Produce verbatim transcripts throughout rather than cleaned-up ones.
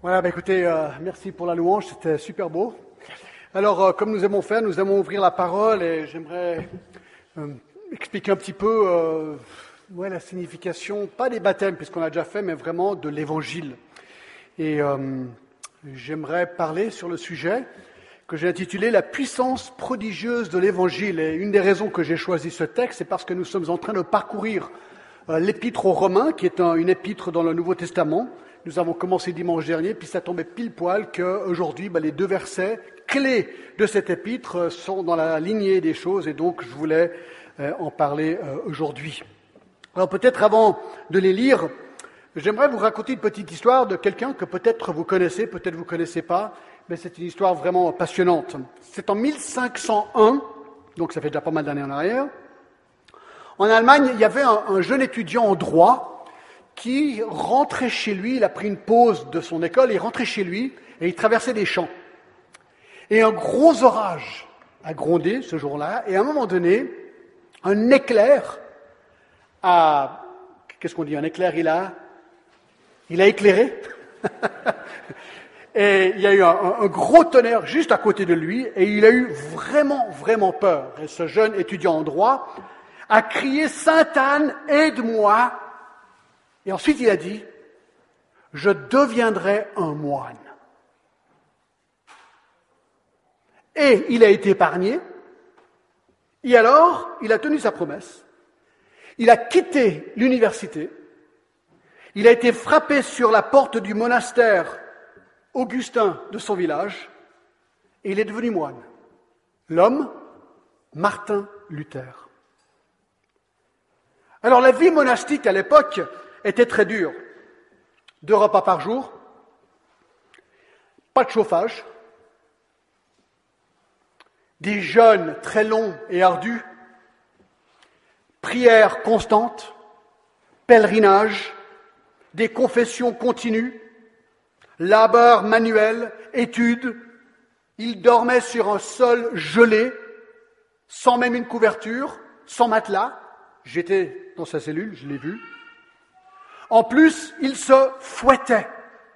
Voilà, bah écoutez, euh, merci pour la louange, c'était super beau. Alors, euh, comme nous aimons faire, nous aimons ouvrir la parole et j'aimerais euh, expliquer un petit peu euh, ouais, la signification, pas des baptêmes, puisqu'on a déjà fait, mais vraiment de l'évangile. Et euh, j'aimerais parler sur le sujet que j'ai intitulé « La puissance prodigieuse de l'évangile ». Et une des raisons que j'ai choisi ce texte, c'est parce que nous sommes en train de parcourir euh, l'épître aux Romains, qui est un, une épître dans le Nouveau Testament. Nous avons commencé dimanche dernier, puis ça tombait pile poil qu'aujourd'hui, ben, les deux versets clés de cette épître sont dans la lignée des choses, et donc je voulais euh, en parler euh, aujourd'hui. Alors peut-être avant de les lire, j'aimerais vous raconter une petite histoire de quelqu'un que peut-être vous connaissez, peut-être vous ne connaissez pas, mais c'est une histoire vraiment passionnante. C'est en mille cinq cent un, donc ça fait déjà pas mal d'années en arrière. En Allemagne, il y avait un, un jeune étudiant en droit qui rentrait chez lui, il a pris une pause de son école, il rentrait chez lui et il traversait des champs. Et un gros orage a grondé ce jour-là, et à un moment donné, un éclair a... Qu'est-ce qu'on dit? Un éclair, il a... Il a éclairé. Et il y a eu un, un gros tonnerre juste à côté de lui, et il a eu vraiment, vraiment peur. Et ce jeune étudiant en droit a crié « Sainte Anne, aide-moi !» Et ensuite, il a dit, « Je deviendrai un moine. » Et il a été épargné. Et alors, il a tenu sa promesse. Il a quitté l'université. Il a été frappé sur la porte du monastère Augustin de son village. Et il est devenu moine. L'homme, Martin Luther. Alors, la vie monastique à l'époque était très dur. Deux repas par jour, pas de chauffage, des jeûnes très longs et ardus, prières constantes, pèlerinage, des confessions continues, labeur manuel, études. Il dormait sur un sol gelé, sans même une couverture, sans matelas. J'étais dans sa cellule, je l'ai vu. En plus, il se fouettait,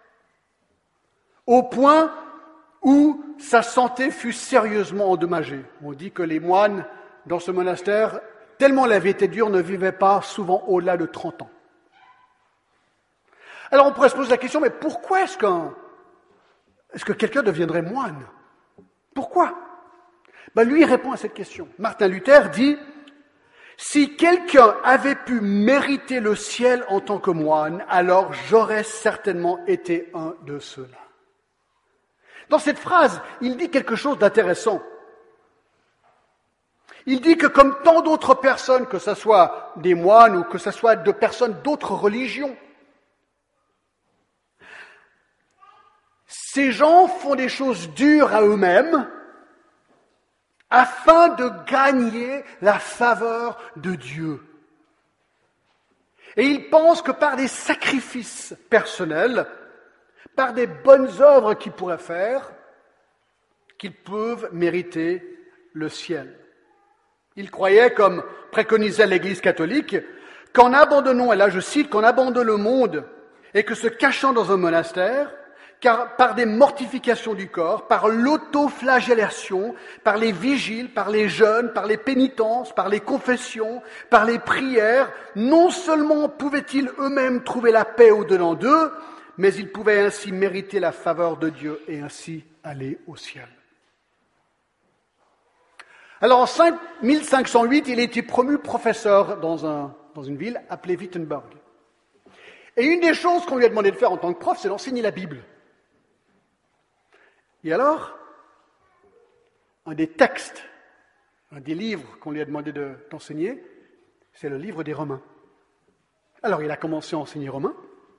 au point où sa santé fut sérieusement endommagée. On dit que les moines dans ce monastère, tellement la vie était dure, ne vivaient pas souvent au-delà de trente ans. Alors on pourrait se poser la question, mais pourquoi est-ce qu'un, est-ce que quelqu'un deviendrait moine? Pourquoi? Ben lui, il répond à cette question. Martin Luther dit, si quelqu'un avait pu mériter le ciel en tant que moine, alors j'aurais certainement été un de ceux-là. Dans cette phrase, il dit quelque chose d'intéressant. Il dit que comme tant d'autres personnes, que ce soit des moines ou que ce soit de personnes d'autres religions, ces gens font des choses dures à eux-mêmes afin de gagner la faveur de Dieu. Et ils pensent que par des sacrifices personnels, par des bonnes œuvres qu'ils pourraient faire, qu'ils peuvent mériter le ciel. Ils croyaient, comme préconisait l'Église catholique, qu'en abandonnant, et là je cite, qu'en abandonnant le monde et que se cachant dans un monastère, car par des mortifications du corps, par l'autoflagellation, par les vigiles, par les jeûnes, par les pénitences, par les confessions, par les prières, non seulement pouvaient-ils eux-mêmes trouver la paix au-dedans d'eux, mais ils pouvaient ainsi mériter la faveur de Dieu et ainsi aller au ciel. Alors en mille cinq cent huit, il a été promu professeur dans, un, dans une ville appelée Wittenberg. Et une des choses qu'on lui a demandé de faire en tant que prof, c'est d'enseigner la Bible. Et alors, un des textes, un des livres qu'on lui a demandé de, d'enseigner, c'est le livre des Romains. Alors il a commencé à enseigner Romains,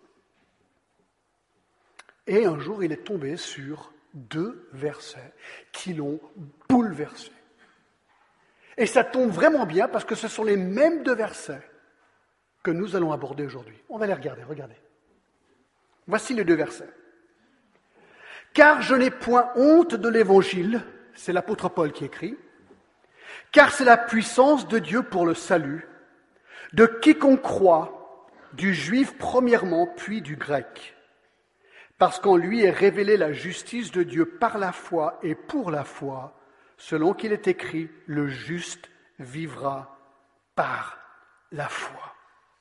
et un jour il est tombé sur deux versets qui l'ont bouleversé. Et ça tombe vraiment bien parce que ce sont les mêmes deux versets que nous allons aborder aujourd'hui. On va les regarder, regardez. Voici les deux versets. « Car je n'ai point honte de l'Évangile », c'est l'apôtre Paul qui écrit, « car c'est la puissance de Dieu pour le salut, de quiconque croit, du juif premièrement, puis du grec. parce qu'en lui est révélée la justice de Dieu par la foi et pour la foi, selon qu'il est écrit, le juste vivra par la foi.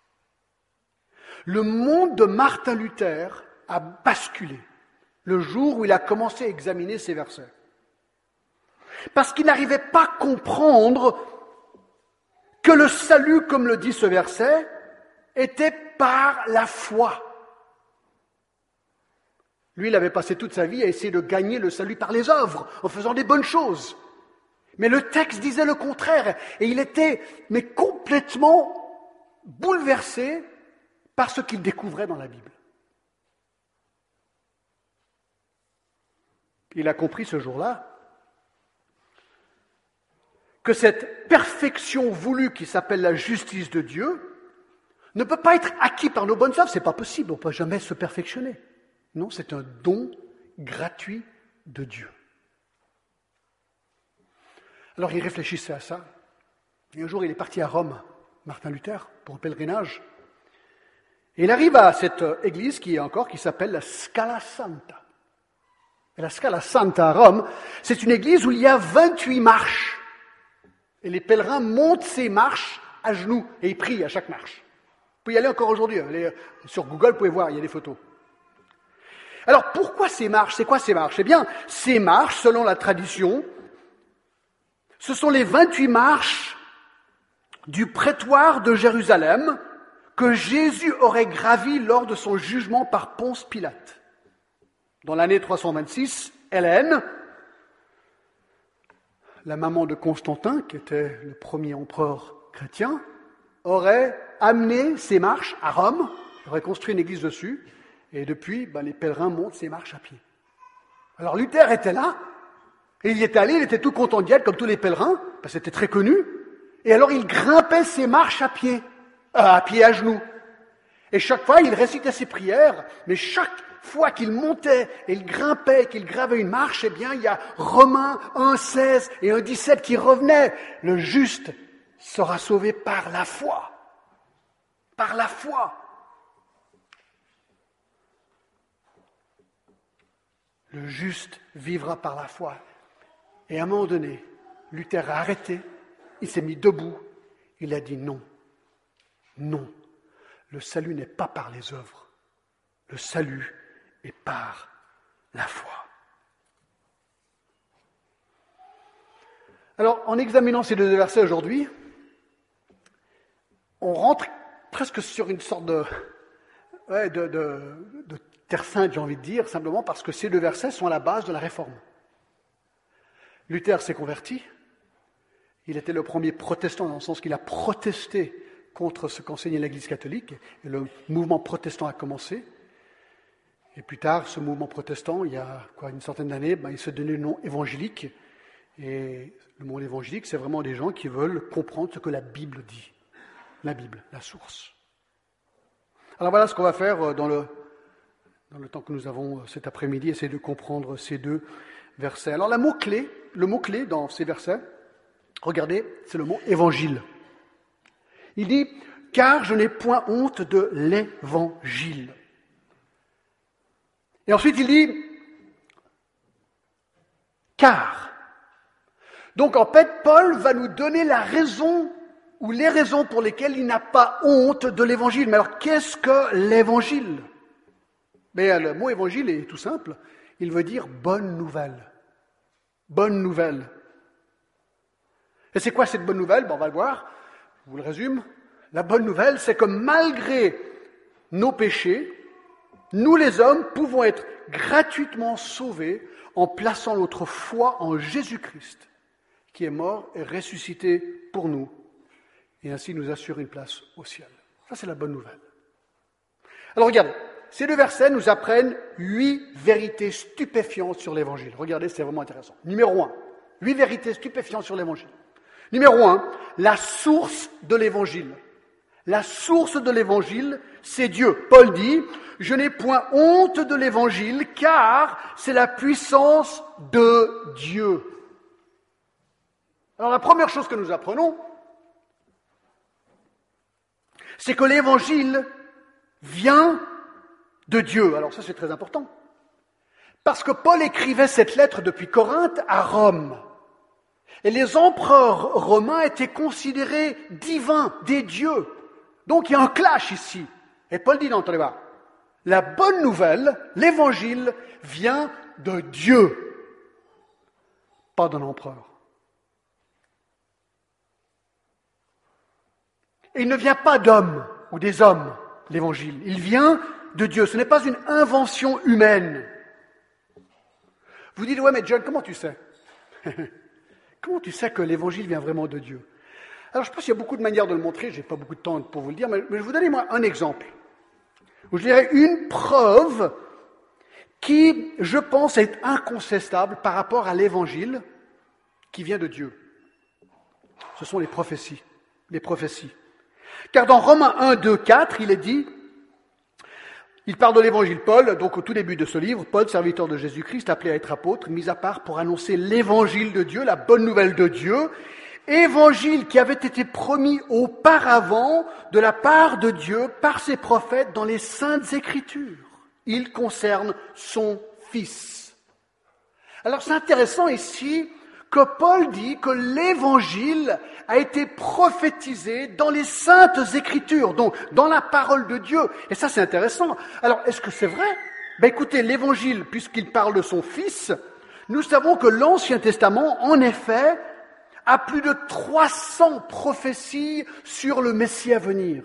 Le monde de Martin Luther a basculé le jour où il a commencé à examiner ces versets. Parce qu'il n'arrivait pas à comprendre que le salut, comme le dit ce verset, était par la foi. Lui, il avait passé toute sa vie à essayer de gagner le salut par les œuvres, en faisant des bonnes choses. Mais le texte disait le contraire, et il était mais complètement bouleversé par ce qu'il découvrait dans la Bible. Il a compris ce jour-là que cette perfection voulue qui s'appelle la justice de Dieu ne peut pas être acquis par nos bonnes œuvres, c'est pas possible, on ne peut jamais se perfectionner. Non, c'est un don gratuit de Dieu. Alors il réfléchissait à ça, et un jour il est parti à Rome, Martin Luther, pour un pèlerinage, et il arrive à cette église qui est encore, qui s'appelle la Scala Santa. Et la Scala Santa à Rome, c'est une église où il y a vingt-huit marches. Et les pèlerins montent ces marches à genoux et ils prient à chaque marche. Vous pouvez y aller encore aujourd'hui. Allez, sur Google, vous pouvez voir, il y a des photos. Alors, pourquoi ces marches? C'est quoi ces marches? Eh bien, ces marches, selon la tradition, ce sont les vingt-huit marches du prétoire de Jérusalem que Jésus aurait gravi lors de son jugement par Ponce Pilate. Dans l'année trois cent vingt-six, Hélène, la maman de Constantin, qui était le premier empereur chrétien, aurait amené ces marches à Rome, aurait construit une église dessus, et depuis, ben, les pèlerins montent ces marches à pied. Alors Luther était là, et il y était allé, il était tout content d'y être, comme tous les pèlerins, parce que c'était très connu, et alors il grimpait ces marches à pied, euh, à pied à genoux. Et chaque fois, il récitait ses prières, mais chaque fois qu'il montait et il grimpait, qu'il gravait une marche, eh bien, il y a Romains un seize et un dix-sept qui revenaient. Le juste sera sauvé par la foi. Par la foi. Le juste vivra par la foi. Et à un moment donné, Luther a arrêté, il s'est mis debout, il a dit non, non, le salut n'est pas par les œuvres, le salut est par la foi. Alors, en examinant ces deux versets aujourd'hui, on rentre presque sur une sorte de, ouais, de, de, de terre sainte, j'ai envie de dire, simplement parce que ces deux versets sont à la base de la réforme. Luther s'est converti, il était le premier protestant dans le sens qu'il a protesté contre ce qu'enseignait l'Église catholique, et le mouvement protestant a commencé. Et plus tard, ce mouvement protestant, il y a quoi, une centaine d'années, ben, il se donnait le nom évangélique. Et le mot évangélique, c'est vraiment des gens qui veulent comprendre ce que la Bible dit. La Bible, la source. Alors voilà ce qu'on va faire dans le, dans le temps que nous avons cet après-midi, essayer de comprendre ces deux versets. Alors la mot-clé, le mot-clé dans ces versets, regardez, c'est le mot évangile. Il dit « Car je n'ai point honte de l'évangile ». Et ensuite il dit « Car ». Donc en fait, Paul va nous donner la raison ou les raisons pour lesquelles il n'a pas honte de l'évangile. Mais alors qu'est-ce que l'évangile? Mais le mot évangile est tout simple, il veut dire bonne nouvelle. Bonne nouvelle. Et c'est quoi cette bonne nouvelle? Bon, on va le voir, je vous le résume. La bonne nouvelle, c'est que malgré nos péchés, nous les hommes pouvons être gratuitement sauvés en plaçant notre foi en Jésus-Christ, qui est mort et ressuscité pour nous, et ainsi nous assure une place au ciel. Ça, c'est la bonne nouvelle. Alors regardez, ces deux versets nous apprennent huit vérités stupéfiantes sur l'Évangile. Regardez, c'est vraiment intéressant. Numéro un, huit vérités stupéfiantes sur l'Évangile. Numéro un, la source de l'Évangile. La source de l'Évangile, c'est Dieu. Paul dit, « Je n'ai point honte de l'Évangile, car c'est la puissance de Dieu. » Alors la première chose que nous apprenons, c'est que l'Évangile vient de Dieu. Alors ça, c'est très important. Parce que Paul écrivait cette lettre depuis Corinthe à Rome. Et les empereurs romains étaient considérés divins, des dieux. Donc il y a un clash ici. Et Paul dit, non, attendez voir, la bonne nouvelle, l'évangile, vient de Dieu, pas d'un empereur. Et il ne vient pas d'hommes ou des hommes, l'évangile. Il vient de Dieu. Ce n'est pas une invention humaine. Vous dites, ouais, mais John, comment tu sais? Comment tu sais que l'évangile vient vraiment de Dieu? Alors, je pense qu'il y a beaucoup de manières de le montrer. Je n'ai pas beaucoup de temps pour vous le dire, mais je vais vous donner, moi, un exemple. Ou je dirais une preuve qui, je pense, est incontestable par rapport à l'évangile qui vient de Dieu. Ce sont les prophéties. Les prophéties. Car dans Romains un, deux, quatre, il est dit, il parle de l'évangile Paul, donc au tout début de ce livre, Paul, serviteur de Jésus-Christ, appelé à être apôtre, mis à part pour annoncer l'évangile de Dieu, la bonne nouvelle de Dieu, évangile qui avait été promis auparavant de la part de Dieu par ses prophètes dans les saintes écritures. Il concerne son Fils. Alors c'est intéressant ici que Paul dit que l'évangile a été prophétisé dans les saintes écritures, donc dans la parole de Dieu. Et ça, c'est intéressant. Alors, est-ce que c'est vrai? Ben écoutez, l'évangile, puisqu'il parle de son Fils, nous savons que l'Ancien Testament, en effet, a plus de trois cents prophéties sur le Messie à venir.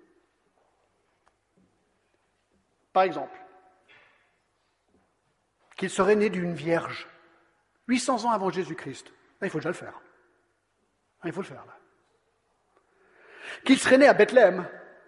Par exemple, qu'il serait né d'une vierge. huit cents ans avant Jésus-Christ. Là, il faut déjà le faire. Il faut le faire, là. Qu'il serait né à Bethléem.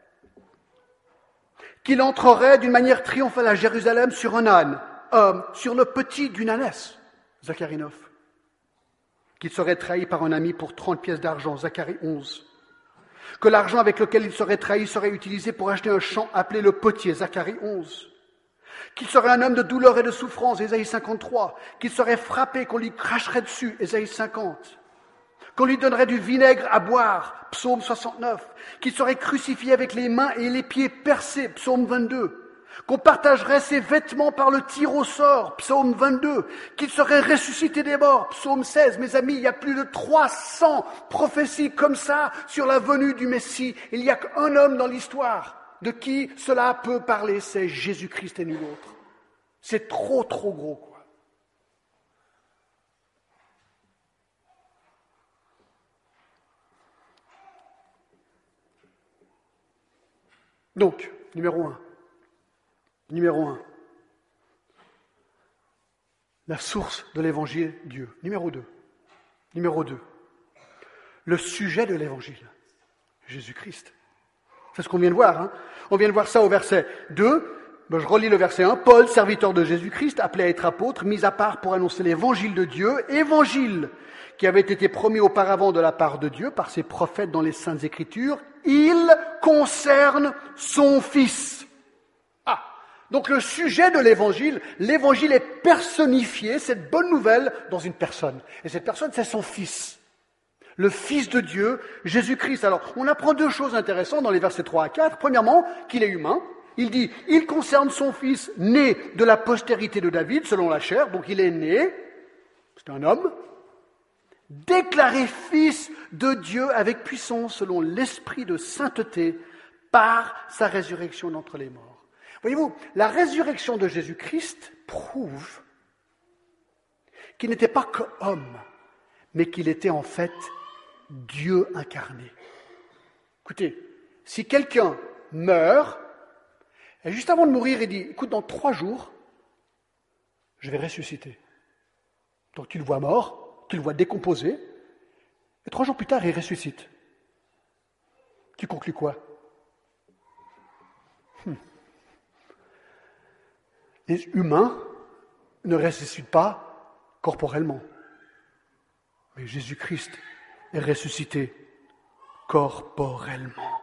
Qu'il entrerait d'une manière triomphale à Jérusalem sur un âne, euh, sur le petit d'une ânesse, Zacharie neuf. Qu'il serait trahi par un ami pour trente pièces d'argent, Zacharie onze. Que l'argent avec lequel il serait trahi serait utilisé pour acheter un champ appelé le potier, Zacharie onze. Qu'il serait un homme de douleur et de souffrance, Ésaïe cinquante-trois, qu'il serait frappé, qu'on lui cracherait dessus, Ésaïe cinquante, qu'on lui donnerait du vinaigre à boire, Psaume soixante-neuf, qu'il serait crucifié avec les mains et les pieds percés, Psaume vingt-deux, qu'on partagerait ses vêtements par le tir au sort, Psaume vingt-deux, qu'il serait ressuscité des morts, Psaume seize. Mes amis, il y a plus de trois cents prophéties comme ça sur la venue du Messie. Il n'y a qu'un homme dans l'histoire de qui cela peut parler, c'est Jésus-Christ et nul autre. C'est trop, trop gros, quoi. Donc, numéro un. Numéro un. La source de l'évangile, Dieu. Numéro deux. Numéro deux. Le sujet de l'évangile, Jésus-Christ. C'est ce qu'on vient de voir. Hein. On vient de voir ça au verset deux. Ben, je relis le verset un. Paul, serviteur de Jésus-Christ, appelé à être apôtre, mis à part pour annoncer l'évangile de Dieu, évangile qui avait été promis auparavant de la part de Dieu par ses prophètes dans les Saintes Écritures. Il concerne son Fils. Ah, donc le sujet de l'évangile, l'évangile est personnifié, cette bonne nouvelle, dans une personne. Et cette personne, c'est son Fils. Le Fils de Dieu, Jésus-Christ. Alors, on apprend deux choses intéressantes dans les versets trois à quatre. Premièrement, qu'il est humain. Il dit, il concerne son Fils né de la postérité de David, selon la chair. Donc, il est né, c'est un homme, déclaré Fils de Dieu avec puissance, selon l'esprit de sainteté, par sa résurrection d'entre les morts. Voyez-vous, la résurrection de Jésus-Christ prouve qu'il n'était pas qu'homme, mais qu'il était en fait Dieu incarné. Écoutez, si quelqu'un meurt, et juste avant de mourir, il dit, écoute, dans trois jours, je vais ressusciter. Donc tu le vois mort, tu le vois décomposé, et trois jours plus tard, il ressuscite. Tu conclus quoi? hum. Les humains ne ressuscitent pas corporellement. Mais Jésus-Christ est ressuscité corporellement.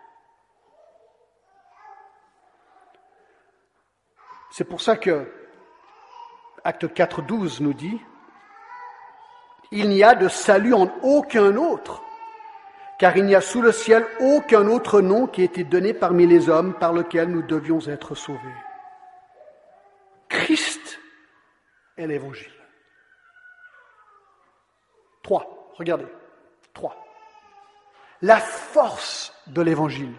C'est pour ça que Acte quatre, douze nous dit « Il n'y a de salut en aucun autre, car il n'y a sous le ciel aucun autre nom qui ait été donné parmi les hommes par lequel nous devions être sauvés. » Christ est l'Évangile. Trois, regardez, trois. La force de l'Évangile.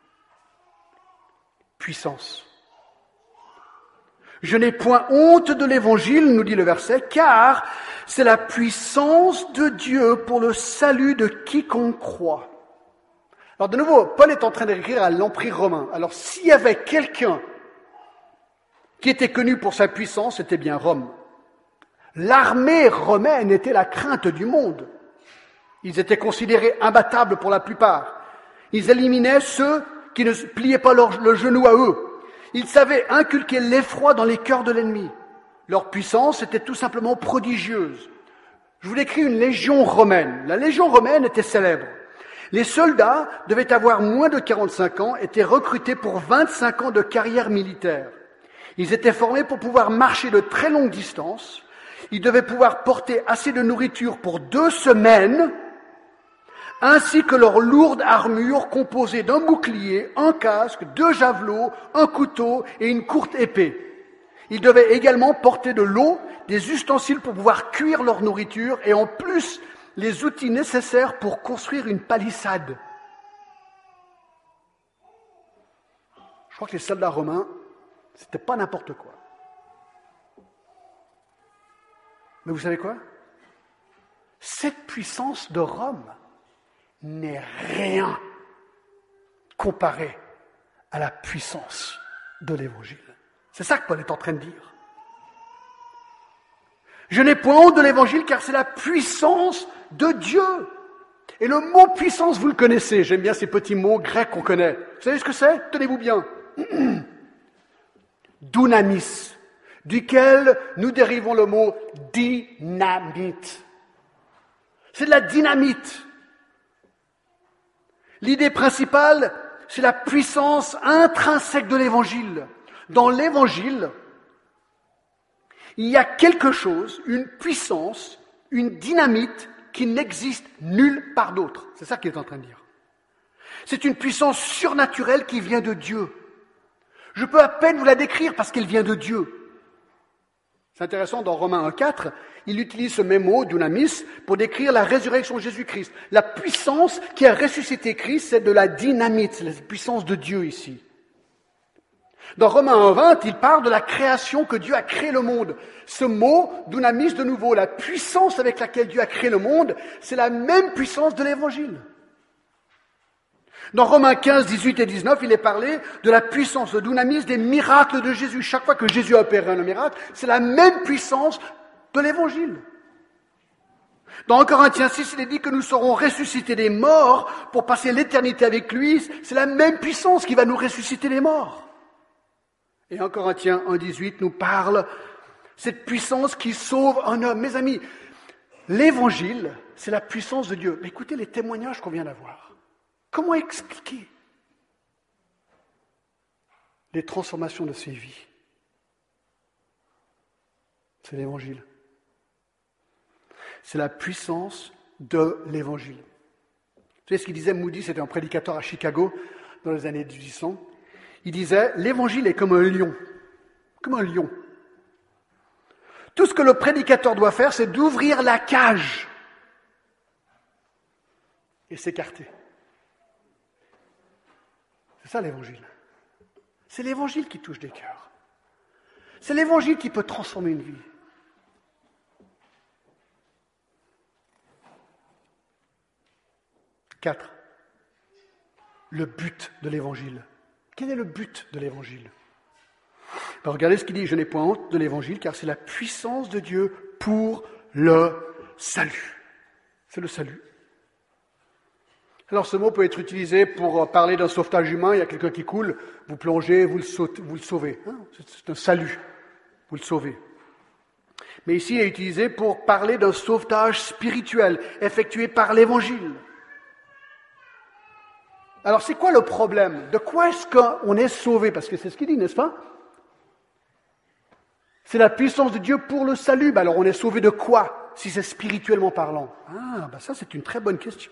Puissance. Je n'ai point honte de l'Évangile, nous dit le verset, car c'est la puissance de Dieu pour le salut de quiconque croit. Alors de nouveau, Paul est en train d'écrire à l'Empire romain. Alors s'il y avait quelqu'un qui était connu pour sa puissance, c'était bien Rome. L'armée romaine était la crainte du monde. Ils étaient considérés imbattables pour la plupart. Ils éliminaient ceux qui ne pliaient pas leur, le genou à eux. Ils savaient inculquer l'effroi dans les cœurs de l'ennemi. Leur puissance était tout simplement prodigieuse. Je vous décris une légion romaine. La légion romaine était célèbre. Les soldats devaient avoir moins de quarante-cinq ans, étaient recrutés pour vingt-cinq ans de carrière militaire. Ils étaient formés pour pouvoir marcher de très longues distances. Ils devaient pouvoir porter assez de nourriture pour deux semaines, ainsi que leur lourde armure composée d'un bouclier, un casque, deux javelots, un couteau et une courte épée. Ils devaient également porter de l'eau, des ustensiles pour pouvoir cuire leur nourriture et en plus les outils nécessaires pour construire une palissade. Je crois que les soldats romains, c'était pas n'importe quoi. Mais vous savez quoi? Cette puissance de Rome n'est rien comparée à la puissance de l'Évangile. C'est ça que Paul est en train de dire. Je n'ai point honte de l'Évangile car c'est la puissance de Dieu. Et le mot puissance, vous le connaissez. J'aime bien ces petits mots grecs qu'on connaît. Vous savez ce que c'est? Tenez-vous bien. Dunamis, duquel nous dérivons le mot dynamite. C'est de la dynamite. L'idée principale, c'est la puissance intrinsèque de l'Évangile. Dans l'Évangile, il y a quelque chose, une puissance, une dynamite qui n'existe nulle part d'autre. C'est ça qu'il est en train de dire. C'est une puissance surnaturelle qui vient de Dieu. Je peux à peine vous la décrire parce qu'elle vient de Dieu. C'est intéressant, dans Romains un quatre, il utilise ce même mot, dunamis, pour décrire la résurrection de Jésus-Christ. La puissance qui a ressuscité Christ, c'est de la dynamite, c'est la puissance de Dieu ici. Dans Romains un vingt, il parle de la création que Dieu a créé le monde. Ce mot, dunamis, de nouveau, la puissance avec laquelle Dieu a créé le monde, c'est la même puissance de l'Évangile. Dans Romains quinze, dix-huit et dix-neuf, il est parlé de la puissance, le dunamis, des miracles de Jésus. Chaque fois que Jésus a opéré un miracle, c'est la même puissance de l'Évangile. Dans Corinthiens six, il est dit que nous serons ressuscités des morts pour passer l'éternité avec lui. C'est la même puissance qui va nous ressusciter des morts. Et en Corinthiens un, dix-huit nous parle cette puissance qui sauve un homme. Mes amis, l'Évangile, c'est la puissance de Dieu. Écoutez les témoignages qu'on vient d'avoir. Comment expliquer les transformations de ces vies? C'est l'Évangile. C'est la puissance de l'Évangile. Vous savez ce qu'il disait Moody, c'était un prédicateur à Chicago dans les années dix-huit cents. Il disait, l'Évangile est comme un lion, comme un lion. Tout ce que le prédicateur doit faire, c'est d'ouvrir la cage et s'écarter. C'est ça l'Évangile. C'est l'Évangile qui touche des cœurs. C'est l'Évangile qui peut transformer une vie. Quatre. Le but de l'Évangile. Quel est le but de l'Évangile? Ben, regardez ce qu'il dit, je n'ai point honte de l'Évangile, car c'est la puissance de Dieu pour le salut. C'est le salut. Alors ce mot peut être utilisé pour parler d'un sauvetage humain, il y a quelqu'un qui coule, vous plongez, vous le, sautez, vous le sauvez. Hein? C'est un salut, vous le sauvez. Mais ici, il est utilisé pour parler d'un sauvetage spirituel effectué par l'Évangile. Alors, c'est quoi le problème? De quoi est-ce qu'on est sauvé? Parce que c'est ce qu'il dit, n'est-ce pas? C'est la puissance de Dieu pour le salut. Ben alors, on est sauvé de quoi, si c'est spirituellement parlant? Ah, ben ça, c'est une très bonne question.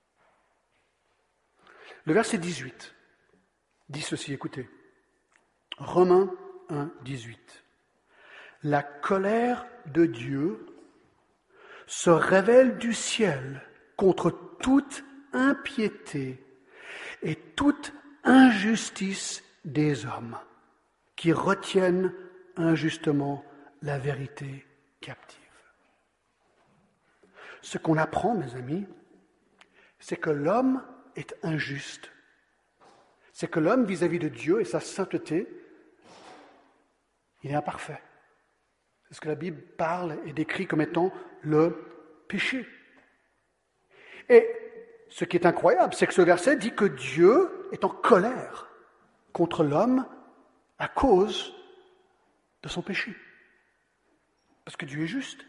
Le verset dix-huit dit ceci, écoutez. Romains un, dix-huit. La colère de Dieu se révèle du ciel contre toute impiété et toute injustice des hommes qui retiennent injustement la vérité captive. Ce qu'on apprend, mes amis, c'est que l'homme est injuste. C'est que l'homme, vis-à-vis de Dieu et sa sainteté, il est imparfait. C'est ce que la Bible parle et décrit comme étant le péché. Et ce qui est incroyable, c'est que ce verset dit que Dieu est en colère contre l'homme à cause de son péché. Parce que Dieu est juste.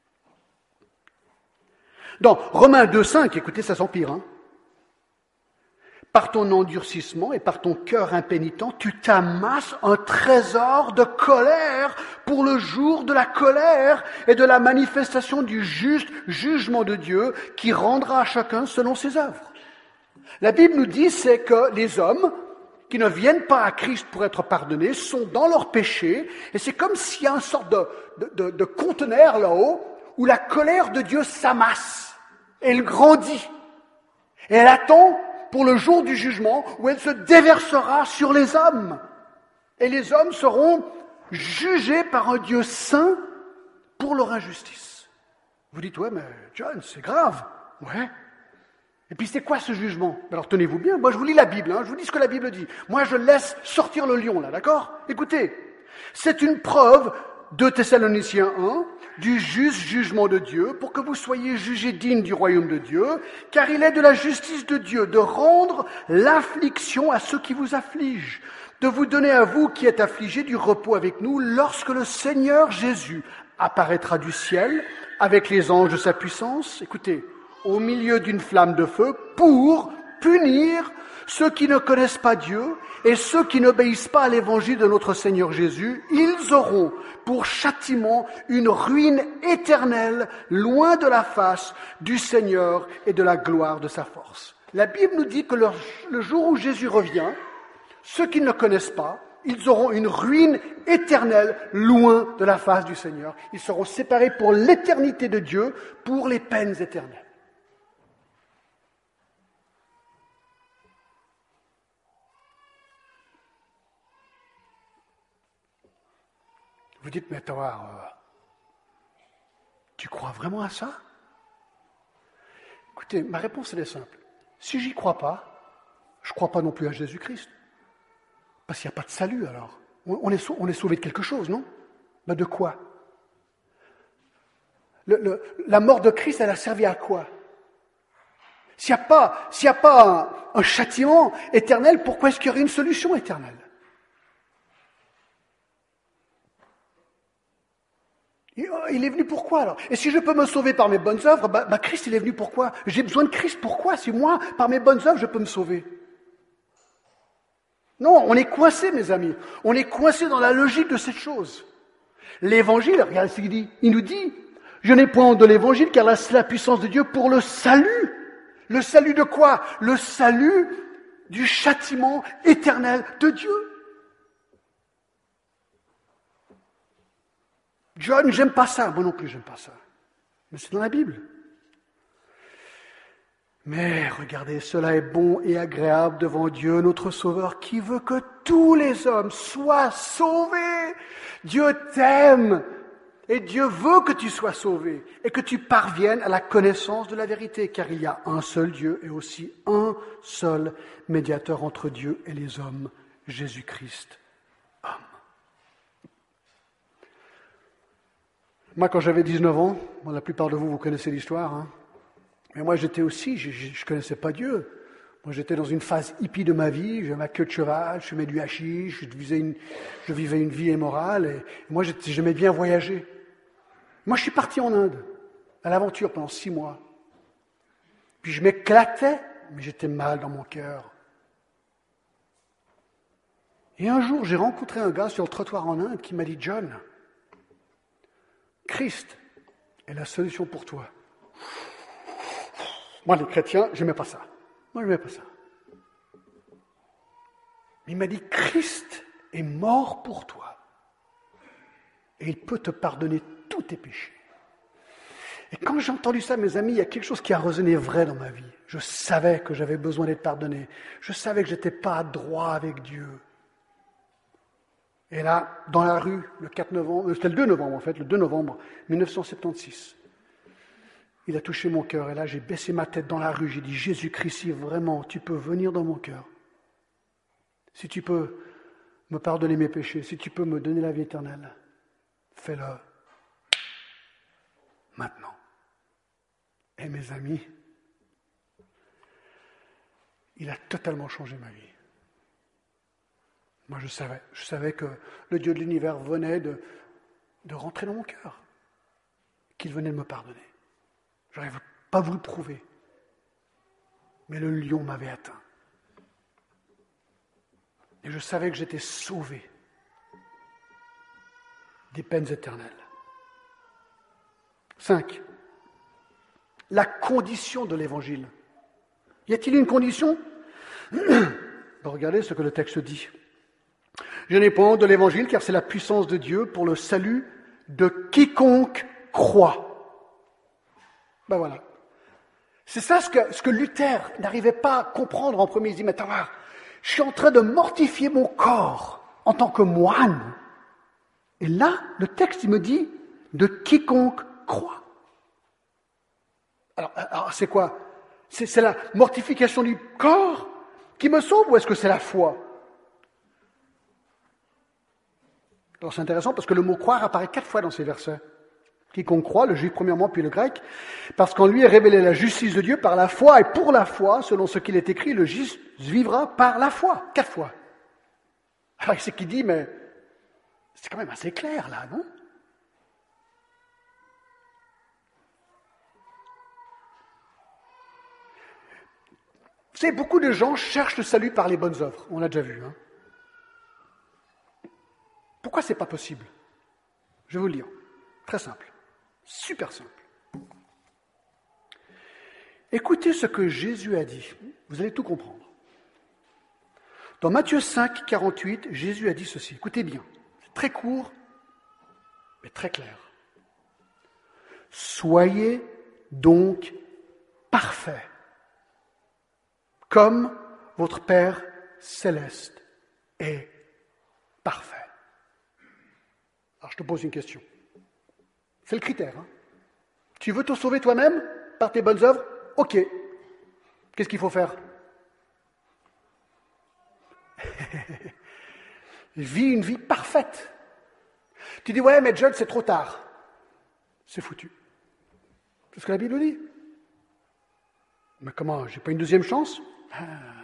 Dans Romains deux, cinq, écoutez, ça s'empire, hein. Par ton endurcissement et par ton cœur impénitent, tu t'amasses un trésor de colère pour le jour de la colère et de la manifestation du juste jugement de Dieu qui rendra à chacun selon ses œuvres. La Bible nous dit, c'est que les hommes qui ne viennent pas à Christ pour être pardonnés sont dans leur péché, et c'est comme s'il y a une sorte de, de, de, de conteneur là-haut où la colère de Dieu s'amasse, elle grandit, et elle attend pour le jour du jugement où elle se déversera sur les hommes. Et les hommes seront jugés par un Dieu saint pour leur injustice. Vous dites, ouais, mais John, c'est grave. Ouais. Et puis c'est quoi ce jugement? Alors tenez-vous bien, moi je vous lis la Bible, hein, je vous dis ce que la Bible dit. Moi je laisse sortir le lion là, d'accord? Écoutez, c'est une preuve, deux Thessaloniciens un, du juste jugement de Dieu, pour que vous soyez jugés dignes du royaume de Dieu, car il est de la justice de Dieu de rendre l'affliction à ceux qui vous affligent, de vous donner à vous qui êtes affligés du repos avec nous, lorsque le Seigneur Jésus apparaîtra du ciel avec les anges de sa puissance, écoutez, au milieu d'une flamme de feu, pour punir ceux qui ne connaissent pas Dieu et ceux qui n'obéissent pas à l'évangile de notre Seigneur Jésus. Ils auront pour châtiment une ruine éternelle, loin de la face du Seigneur et de la gloire de sa force. La Bible nous dit que le, le jour où Jésus revient, ceux qui ne le connaissent pas, ils auront une ruine éternelle, loin de la face du Seigneur. Ils seront séparés pour l'éternité de Dieu, pour les peines éternelles. Vous dites, mais Tawar, euh, tu crois vraiment à ça? Écoutez, ma réponse elle est simple. Si j'y crois pas, je ne crois pas non plus à Jésus-Christ. Parce qu'il n'y a pas de salut alors. On est, on est sauvé de quelque chose, non? Ben de quoi? le, le, La mort de Christ, elle a servi à quoi? S'il n'y a pas, s'il n'y a pas un, un châtiment éternel, pourquoi est-ce qu'il y aurait une solution éternelle? Il est venu pourquoi alors? Et si je peux me sauver par mes bonnes œuvres, bah, bah Christ il est venu pourquoi? J'ai besoin de Christ pourquoi? Si moi, par mes bonnes œuvres, je peux me sauver. Non, on est coincé, mes amis. On est coincé dans la logique de cette chose. L'évangile, regardez ce qu'il dit. Il nous dit, je n'ai point honte de l'évangile, car c'est la puissance de Dieu pour le salut. Le salut de quoi? Le salut du châtiment éternel de Dieu. John, j'aime pas ça. Moi non plus, j'aime pas ça. Mais c'est dans la Bible. Mais regardez, cela est bon et agréable devant Dieu, notre Sauveur, qui veut que tous les hommes soient sauvés. Dieu t'aime et Dieu veut que tu sois sauvé et que tu parviennes à la connaissance de la vérité, car il y a un seul Dieu et aussi un seul médiateur entre Dieu et les hommes, Jésus-Christ, homme. Moi, quand j'avais dix-neuf ans, bon, la plupart de vous, vous connaissez l'histoire, hein, mais moi, j'étais aussi, je ne connaissais pas Dieu. Moi, j'étais dans une phase hippie de ma vie, j'avais ma queue de cheval, je fumais du hashish, je vivais une, je vivais une vie immorale, et moi, j'aimais bien voyager. Moi, je suis parti en Inde, à l'aventure, pendant six mois. Puis je m'éclatais, mais j'étais mal dans mon cœur. Et un jour, j'ai rencontré un gars sur le trottoir en Inde qui m'a dit « John, Christ est la solution pour toi. » Moi, les chrétiens, je n'aimais pas ça. Moi, je n'aimais pas ça. Il m'a dit, Christ est mort pour toi. Et il peut te pardonner tous tes péchés. Et quand j'ai entendu ça, mes amis, il y a quelque chose qui a résonné vrai dans ma vie. Je savais que j'avais besoin d'être pardonné. Je savais que je n'étais pas droit avec Dieu. Et là, dans la rue, le quatre novembre, c'était le deux novembre en fait, le deux novembre mille neuf cent soixante-seize, il a touché mon cœur. Et là, j'ai baissé ma tête dans la rue. J'ai dit, Jésus-Christ, si vraiment tu peux venir dans mon cœur, si tu peux me pardonner mes péchés, si tu peux me donner la vie éternelle, fais-le maintenant. Et mes amis, il a totalement changé ma vie. Moi, je savais, je savais que le Dieu de l'univers venait de, de rentrer dans mon cœur, qu'il venait de me pardonner. Je n'aurais pas voulu le prouver, mais le lion m'avait atteint. Et je savais que j'étais sauvé des peines éternelles. Cinq. La condition de l'évangile. Y a-t-il une condition ? Regardez ce que le texte dit. Je n'ai pas honte de l'évangile, car c'est la puissance de Dieu pour le salut de quiconque croit. Ben voilà. C'est ça ce que, ce que Luther n'arrivait pas à comprendre en premier. Il dit, mais attends, je suis en train de mortifier mon corps en tant que moine. Et là, le texte, il me dit, de quiconque croit. Alors, alors c'est quoi ? c'est, c'est la mortification du corps qui me sauve ou est-ce que c'est la foi ? Alors c'est intéressant parce que le mot croire apparaît quatre fois dans ces versets. Quiconque croit, le juif premièrement, puis le grec, parce qu'en lui est révélée la justice de Dieu par la foi et pour la foi, selon ce qu'il est écrit, le juste vivra par la foi. Quatre fois. Alors c'est qui dit, mais c'est quand même assez clair là, non ? Vous savez, beaucoup de gens cherchent le salut par les bonnes œuvres. On l'a déjà vu. Hein. Pourquoi c'est pas possible ? Je vais vous le dire. Très simple. Super simple. Écoutez ce que Jésus a dit. Vous allez tout comprendre. Dans Matthieu cinq, quarante-huit, Jésus a dit ceci. Écoutez bien. C'est très court, mais très clair. Soyez donc parfaits, comme votre Père céleste est parfait. Alors je te pose une question. C'est le critère. Hein. Tu veux te sauver toi-même par tes bonnes œuvres ? Ok. Qu'est-ce qu'il faut faire ? Vis une vie parfaite. Tu dis, ouais, mais John, c'est trop tard. C'est foutu. C'est ce que la Bible dit. Mais comment ? J'ai pas une deuxième chance ? Ah.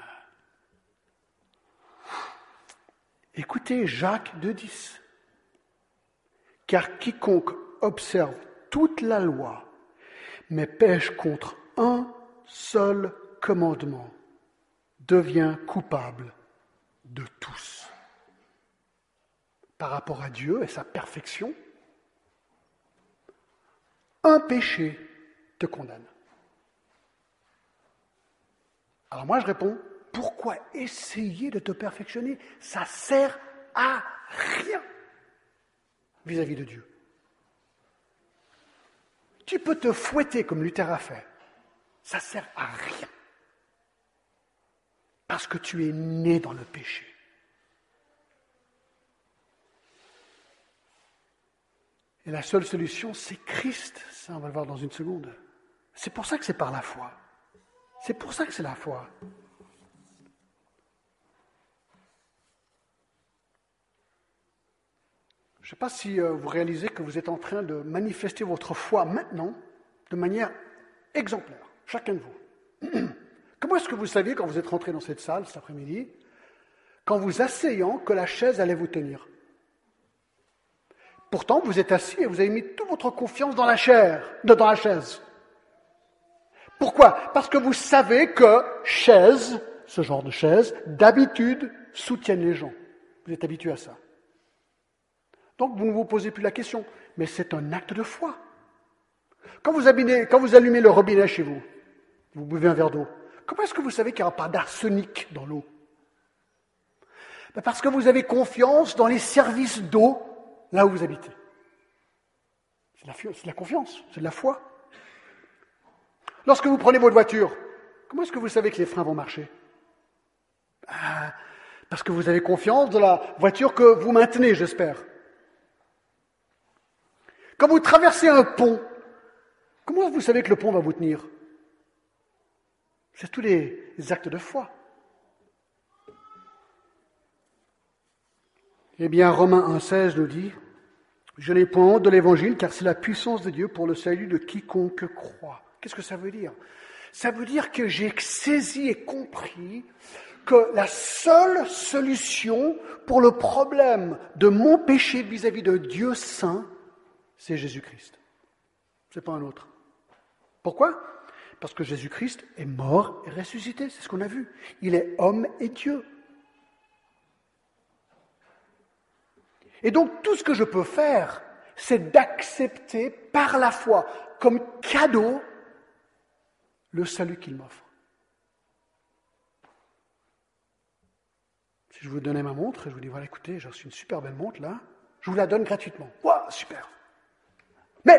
Écoutez Jacques deux dix. Car quiconque observe toute la loi, mais pêche contre un seul commandement, devient coupable de tous. Par rapport à Dieu et sa perfection, un péché te condamne. Alors moi je réponds, pourquoi essayer de te perfectionner ? Ça sert à rien vis-à-vis de Dieu. Tu peux te fouetter comme Luther a fait. Ça sert à rien. Parce que tu es né dans le péché. Et la seule solution, c'est Christ. Ça, on va le voir dans une seconde. C'est pour ça que c'est par la foi. C'est pour ça que c'est la foi. Je ne sais pas si euh, vous réalisez que vous êtes en train de manifester votre foi maintenant de manière exemplaire, chacun de vous. Comment est-ce que vous saviez quand vous êtes rentré dans cette salle cet après-midi, qu'en vous asseyant, que la chaise allait vous tenir ? Pourtant, vous êtes assis et vous avez mis toute votre confiance dans la chair, dans la chaise. Pourquoi ? Parce que vous savez que chaise, ce genre de chaise, d'habitude, soutiennent les gens. Vous êtes habitué à ça. Donc, vous ne vous posez plus la question. Mais c'est un acte de foi. Quand vous, allumez, quand vous allumez le robinet chez vous, vous buvez un verre d'eau, comment est-ce que vous savez qu'il n'y aura pas d'arsenic dans l'eau ? Ben parce que vous avez confiance dans les services d'eau là où vous habitez. C'est de la, c'est de la confiance, c'est de la foi. Lorsque vous prenez votre voiture, comment est-ce que vous savez que les freins vont marcher? Ah, parce que vous avez confiance dans la voiture que vous maintenez, j'espère. Quand vous traversez un pont, comment vous savez que le pont va vous tenir? C'est tous les actes de foi. Eh bien, Romains un seize nous dit « Je n'ai point honte de l'Évangile, car c'est la puissance de Dieu pour le salut de quiconque croit. » Qu'est-ce que ça veut dire? Ça veut dire que j'ai saisi et compris que la seule solution pour le problème de mon péché vis-à-vis d'un Dieu saint, c'est Jésus-Christ. Ce n'est pas un autre. Pourquoi? Parce que Jésus-Christ est mort et ressuscité, c'est ce qu'on a vu. Il est homme et Dieu. Et donc tout ce que je peux faire, c'est d'accepter par la foi, comme cadeau, le salut qu'il m'offre. Si je vous donnais ma montre, je vous dis, voilà, écoutez, j'ai reçu une super belle montre là, je vous la donne gratuitement. Waouh, super. Mais,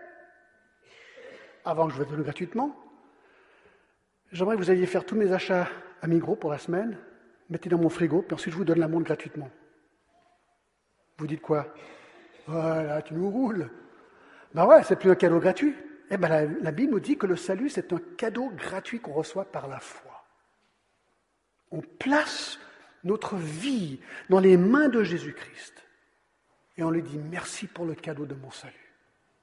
avant que je vous la donne gratuitement, j'aimerais que vous alliez faire tous mes achats à Migros pour la semaine, mettez dans mon frigo, puis ensuite je vous donne la montre gratuitement. Vous dites quoi? Voilà, tu nous roules. Ben ouais, c'est plus un cadeau gratuit. Eh ben la, la Bible nous dit que le salut, c'est un cadeau gratuit qu'on reçoit par la foi. On place notre vie dans les mains de Jésus-Christ et on lui dit merci pour le cadeau de mon salut.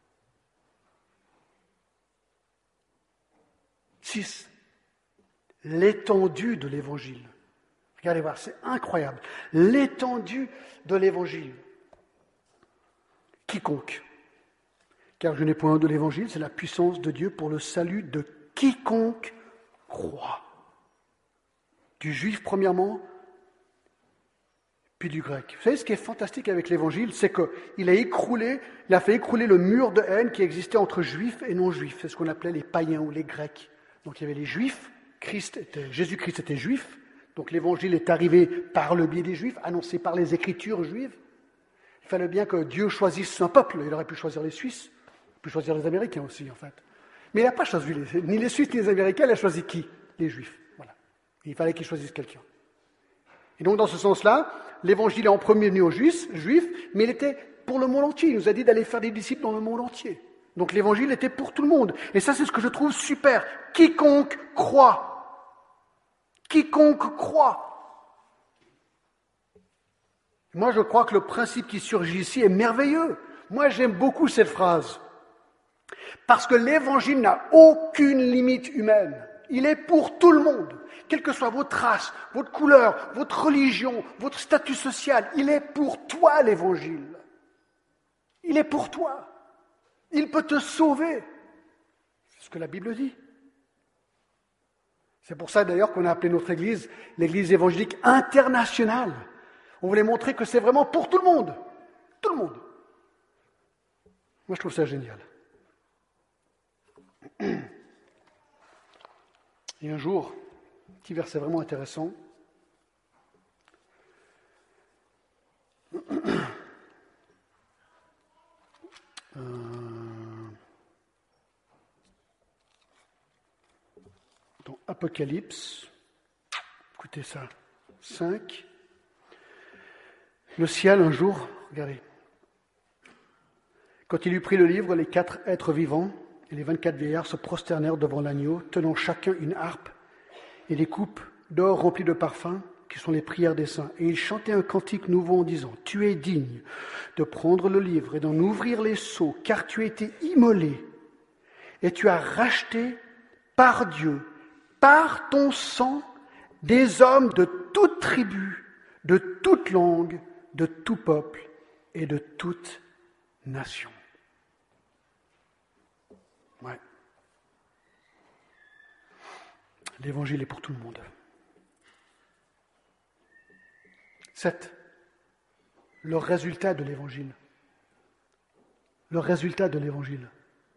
Six. L'étendue de l'Évangile. Regardez voir, c'est incroyable. L'étendue de l'Évangile. Quiconque. Car je n'ai point honte de l'Évangile, c'est la puissance de Dieu pour le salut de quiconque croit. Du juif premièrement, puis du grec. Vous savez ce qui est fantastique avec l'Évangile, c'est qu'il a écroulé, il a fait écrouler le mur de haine qui existait entre juifs et non-juifs. C'est ce qu'on appelait les païens ou les grecs. Donc il y avait les juifs, Christ était, Jésus-Christ était juif, donc l'Évangile est arrivé par le biais des juifs, annoncé par les Écritures juives. Il fallait bien que Dieu choisisse un peuple, il aurait pu choisir les Suisses. Il peut choisir les Américains aussi, en fait. Mais il n'a pas choisi les, ni les Suisses ni les Américains, il a choisi qui? Les Juifs. Voilà. Et il fallait qu'il choisisse quelqu'un. Et donc, dans ce sens-là, l'Évangile est en premier venu aux Juifs, juifs, mais il était pour le monde entier. Il nous a dit d'aller faire des disciples dans le monde entier. Donc, l'Évangile était pour tout le monde. Et ça, c'est ce que je trouve super. Quiconque croit. Quiconque croit. Moi, je crois que le principe qui surgit ici est merveilleux. Moi, j'aime beaucoup cette phrase. Parce que l'Évangile n'a aucune limite humaine. Il est pour tout le monde. Quelle que soit votre race, votre couleur, votre religion, votre statut social, il est pour toi l'Évangile. Il est pour toi. Il peut te sauver. C'est ce que la Bible dit. C'est pour ça d'ailleurs qu'on a appelé notre Église l'Église évangélique internationale. On voulait montrer que c'est vraiment pour tout le monde. Tout le monde. Moi, je trouve ça génial. Et un jour, petit verset vraiment intéressant. Euh, dans Apocalypse, écoutez ça, cinq. Le ciel, un jour, regardez, quand il eut pris le livre, les quatre êtres vivants et les vingt-quatre vieillards se prosternèrent devant l'agneau, tenant chacun une harpe et des coupes d'or remplies de parfums, qui sont les prières des saints. Et ils chantaient un cantique nouveau en disant « Tu es digne de prendre le livre et d'en ouvrir les sceaux, car tu as été immolé et tu as racheté par Dieu, par ton sang, des hommes de toute tribu, de toute langue, de tout peuple et de toute nation. » Ouais. L'évangile est pour tout le monde. Sept. Le résultat de l'évangile. Le résultat de l'évangile.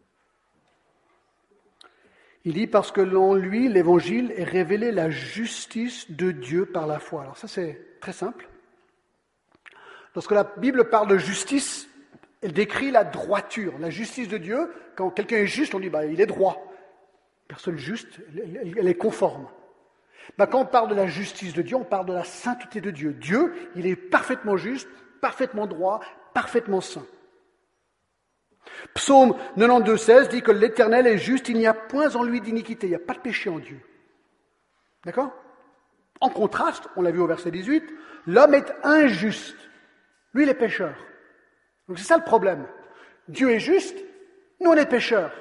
Il dit parce que en lui, l'évangile est révélé la justice de Dieu par la foi. Alors ça c'est très simple. Lorsque la Bible parle de justice, elle décrit la droiture, la justice de Dieu. Quand quelqu'un est juste, on dit bah, il est droit. Personne juste, elle, elle, elle est conforme. Bah, quand on parle de la justice de Dieu, on parle de la sainteté de Dieu. Dieu, il est parfaitement juste, parfaitement droit, parfaitement saint. Psaume quatre-vingt-douze, seize dit que l'Éternel est juste, il n'y a point en lui d'iniquité, il n'y a pas de péché en Dieu. D'accord ? En contraste, on l'a vu au verset dix-huit, l'homme est injuste. Lui, il est pécheur. Donc c'est ça le problème. Dieu est juste, nous on est pécheurs.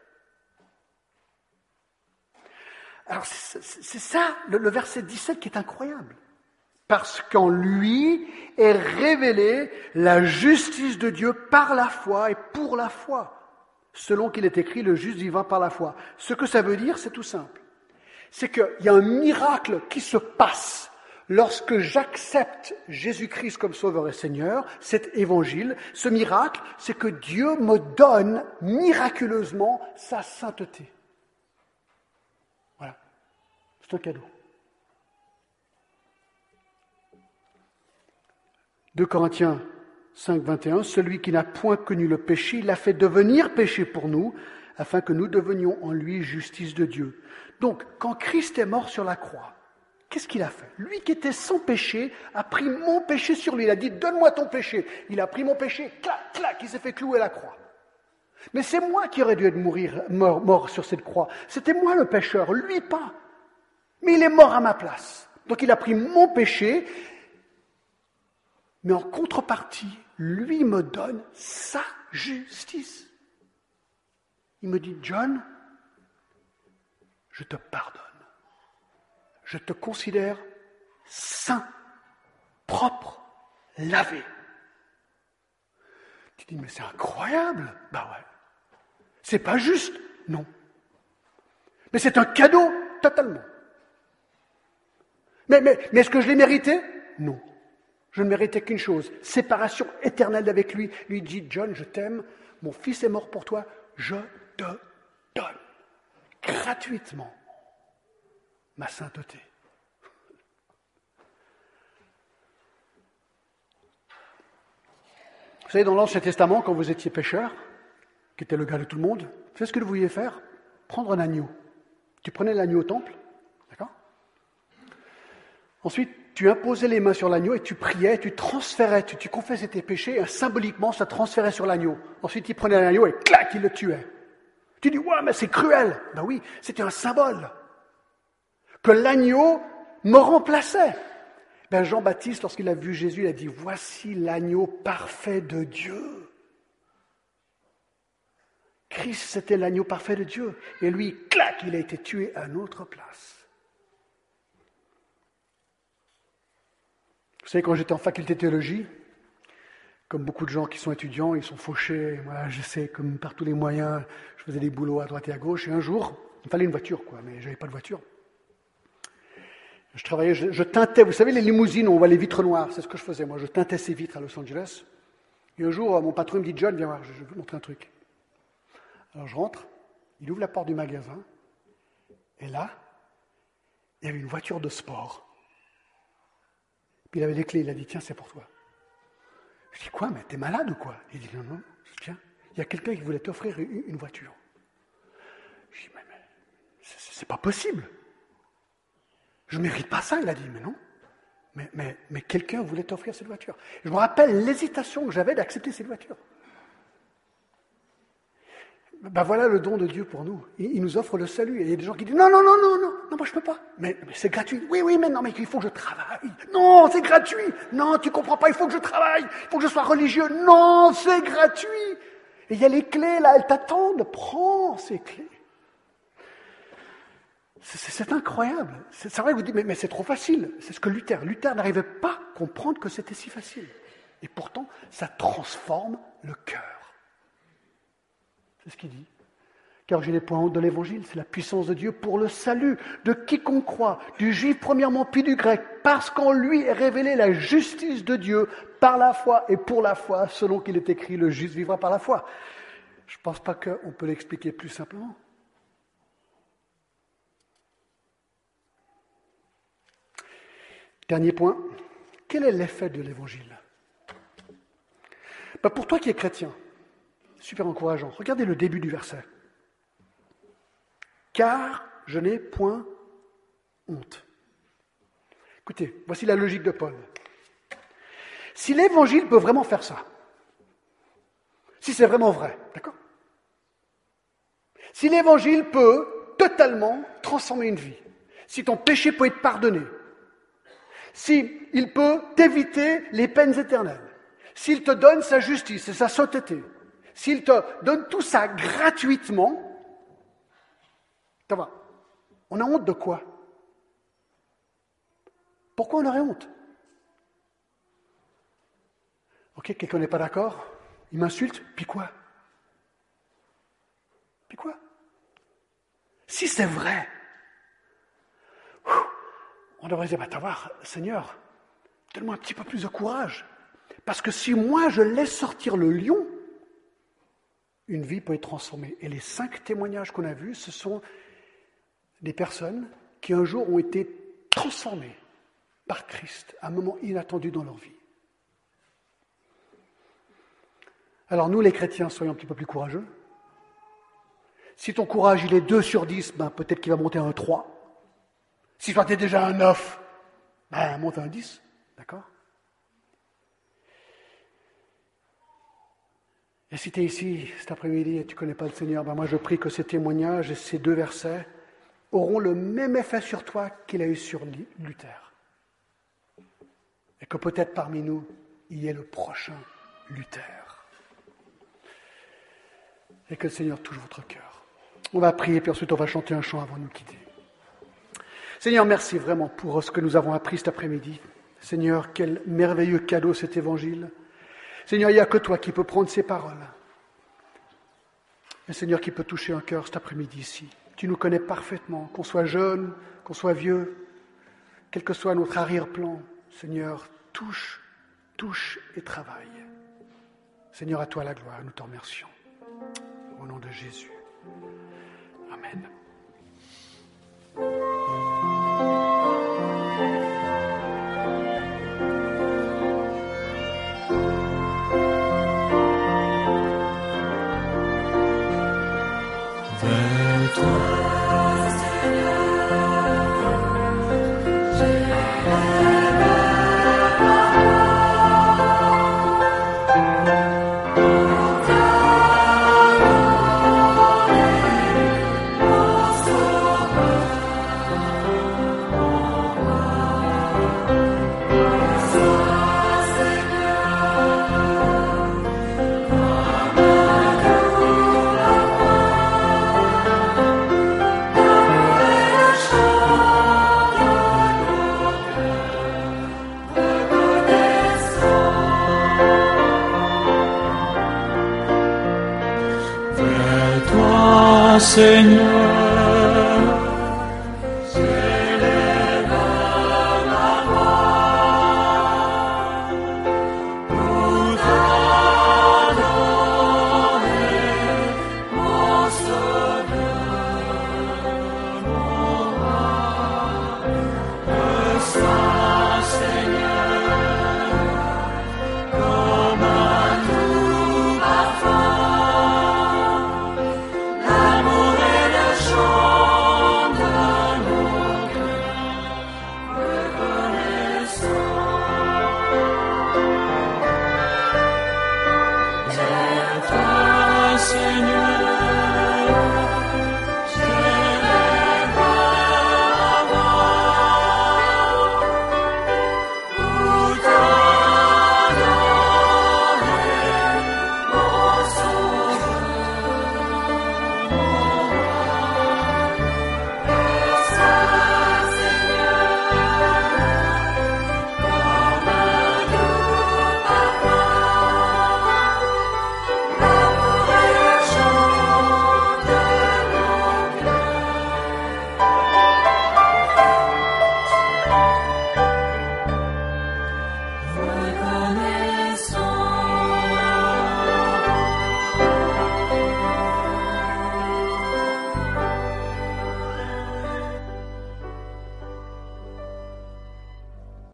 Alors c'est, c'est ça le, le verset dix-sept qui est incroyable. Parce qu'en lui est révélée la justice de Dieu par la foi et pour la foi. Selon qu'il est écrit, le juste vivra par la foi. Ce que ça veut dire, c'est tout simple. C'est qu'il y a un miracle qui se passe lorsque j'accepte Jésus-Christ comme Sauveur et Seigneur, cet évangile. Ce miracle, c'est que Dieu me donne miraculeusement sa sainteté. Voilà. C'est un cadeau. deux Corinthiens cinq, vingt et un, celui qui n'a point connu le péché, il l'a fait devenir péché pour nous, afin que nous devenions en lui justice de Dieu. Donc, quand Christ est mort sur la croix, qu'est-ce qu'il a fait ? Lui qui était sans péché a pris mon péché sur lui. Il a dit, donne-moi ton péché. Il a pris mon péché, clac, clac, il s'est fait clouer à la croix. Mais c'est moi qui aurais dû être mourir, mort, mort sur cette croix. C'était moi le pécheur, lui pas. Mais il est mort à ma place. Donc il a pris mon péché, mais en contrepartie, lui me donne sa justice. Il me dit, John, je te pardonne. Je te considère saint, propre, lavé. Tu dis, mais c'est incroyable. Ben ouais. C'est pas juste, non. Mais c'est un cadeau, totalement. Mais, mais, mais est-ce que je l'ai mérité ? Non. Je ne méritais qu'une chose, séparation éternelle avec lui. Lui dit, John, je t'aime, mon fils est mort pour toi, je te donne gratuitement ma sainteté. Vous savez, dans l'Ancien Testament, quand vous étiez pécheur, qui était le gars de tout le monde, vous savez ce que vous vouliez faire ? Prendre un agneau. Tu prenais l'agneau au temple, d'accord ? Ensuite, tu imposais les mains sur l'agneau et tu priais, tu transférais, tu, tu confessais tes péchés, et symboliquement, ça transférait sur l'agneau. Ensuite, il prenait l'agneau et clac, il le tuait. Tu dis, ouais, mais c'est cruel. Ben oui, c'était un symbole. Que l'agneau me remplaçait. Ben Jean-Baptiste, lorsqu'il a vu Jésus, il a dit, voici l'agneau parfait de Dieu. Christ, c'était l'agneau parfait de Dieu. Et lui, clac, il a été tué à notre place. Vous savez, quand j'étais en faculté de théologie, comme beaucoup de gens qui sont étudiants, ils sont fauchés, voilà, j'essaie, comme par tous les moyens, je faisais des boulots à droite et à gauche, et un jour, il me fallait une voiture, quoi, mais je n'avais pas de voiture. Je travaillais, je, je teintais, vous savez, les limousines, on voit les vitres noires, c'est ce que je faisais, moi, je teintais ces vitres à Los Angeles. Et un jour, mon patron me dit, John, viens voir, je, je vais te montrer un truc. Alors je rentre, il ouvre la porte du magasin, et là, il y avait une voiture de sport. Puis il avait les clés, il a dit, tiens, c'est pour toi. Je dis, quoi, mais t'es malade ou quoi ? Il dit, non, non, tiens, il y a quelqu'un qui voulait t'offrir une, une voiture. Je dis, mais, mais c'est, c'est pas possible. Je ne mérite pas ça, il a dit, mais non. Mais, mais, mais quelqu'un voulait t'offrir cette voiture. Je me rappelle l'hésitation que j'avais d'accepter cette voiture. Ben voilà le don de Dieu pour nous. Il, il nous offre le salut. Et il y a des gens qui disent, non, non, non, non, non, non, moi je ne peux pas. Mais, mais c'est gratuit. Oui, oui, mais non, mais il faut que je travaille. Non, c'est gratuit. Non, tu ne comprends pas, il faut que je travaille. Il faut que je sois religieux. Non, c'est gratuit. Et il y a les clés là, elles t'attendent. Prends ces clés. C'est, c'est, c'est incroyable. C'est, c'est vrai que vous dites, mais, mais c'est trop facile. C'est ce que Luther. Luther n'arrivait pas à comprendre que c'était si facile. Et pourtant, ça transforme le cœur. C'est ce qu'il dit. Car j'ai les points de l'évangile, c'est la puissance de Dieu pour le salut de quiconque croit, du juif premièrement, puis du grec, parce qu'en lui est révélée la justice de Dieu par la foi et pour la foi, selon qu'il est écrit, le juste vivra par la foi. Je ne pense pas qu'on peut l'expliquer plus simplement. Dernier point, quel est l'effet de l'évangile ? Ben, pour toi qui es chrétien, super encourageant, regardez le début du verset. Car je n'ai point honte. Écoutez, voici la logique de Paul. Si l'évangile peut vraiment faire ça, si c'est vraiment vrai, d'accord ? Si l'évangile peut totalement transformer une vie, si ton péché peut être pardonné, si il peut t'éviter les peines éternelles, s'il te donne sa justice et sa sainteté, s'il te donne tout ça gratuitement, ça va. On a honte de quoi ? Pourquoi on aurait honte ? Ok, quelqu'un n'est pas d'accord, il m'insulte, puis quoi ? Puis quoi ? Si c'est vrai, on devrait dire, bah, t'as voir, Seigneur, donne-moi un petit peu plus de courage. Parce que si moi je laisse sortir le lion, une vie peut être transformée. Et les cinq témoignages qu'on a vus, ce sont des personnes qui un jour ont été transformées par Christ à un moment inattendu dans leur vie. Alors nous, les chrétiens, soyons un petit peu plus courageux. Si ton courage, il est deux sur dix, ben, peut-être qu'il va monter à un trois. Si toi, tu es déjà un neuf, ben, monte à un dix. D'accord ? Et si tu es ici cet après-midi et tu ne connais pas le Seigneur, ben moi je prie que ces témoignages et ces deux versets auront le même effet sur toi qu'il a eu sur Luther. Et que peut-être parmi nous, il y ait le prochain Luther. Et que le Seigneur touche votre cœur. On va prier, puis ensuite on va chanter un chant avant de nous quitter. Seigneur, merci vraiment pour ce que nous avons appris cet après-midi. Seigneur, quel merveilleux cadeau cet évangile. Seigneur, il n'y a que toi qui peux prendre ces paroles. Et Seigneur, qui peut toucher un cœur cet après-midi ici. Tu nous connais parfaitement, qu'on soit jeune, qu'on soit vieux, quel que soit notre arrière-plan. Seigneur, touche, touche et travaille. Seigneur, à toi la gloire, nous t'en remercions. Au nom de Jésus. Amen. Seigneur.